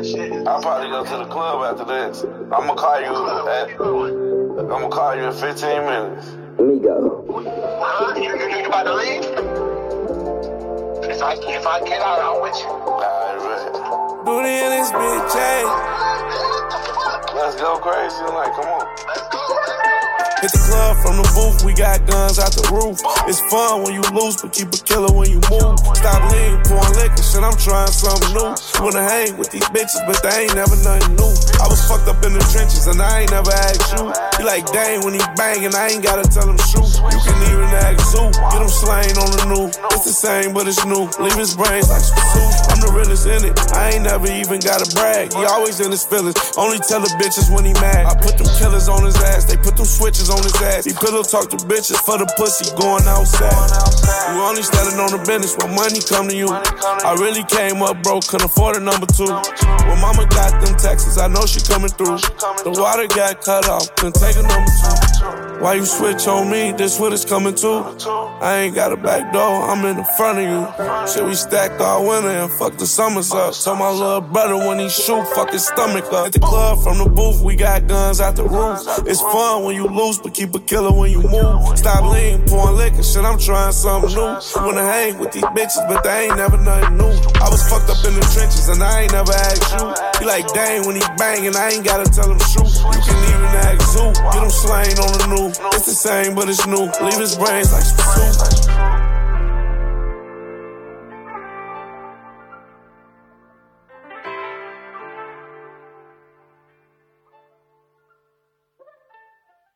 I'll probably go to the club after this. I'ma call you in 15 minutes. Let me go. You about to leave? If I get out, I'm with you. Alright, ready. Booty in this bitch, hey. Let's go crazy tonight, come on. Hit the club from the booth, we got guns out the roof. It's fun when you lose, but keep a killer when you move. Stop lean, pouring liquor, shit, I'm trying something new. Wanna hang with these bitches, but they ain't never nothing new. I was fucked up in the trenches, and I ain't never asked you. He like, dang, when he bangin', I ain't gotta tell him shoot. You can even act zoo, get him slain on the new. It's the same, but it's new. Leave his brains like some soup. I'm the realest in it, I ain't never even gotta brag. He always in his feelings, only tell the bitches when he mad. I put them killers on his ass, they put them switches on his ass. He pillow talk to bitches for the pussy going outside. You only standing on the business when money come to you. I really came up broke, couldn't afford a number 2. When mama got them texts, I know she coming through. The water got cut off, couldn't take a number 2. Why you switch on me? This what it's coming to. I ain't got a back door, I'm in the front of you. Shit, we stacked all winter and fuck the summers up. Told my little brother when he shoot, fuck his stomach up. At the club from the booth, we got guns out the roof. It's fun when you lose, but keep a killer when you move. Stop lean, pouring liquor, shit, I'm trying something new. Wanna hang with these bitches, but they ain't never nothing new. I was fucked up in the trenches, and I ain't never asked you. He like, dang, when he bangin', I ain't gotta tell him shoot. You can even act zoo, get him slain on the new. It's the same, but it's new. Leave his brains like some soup.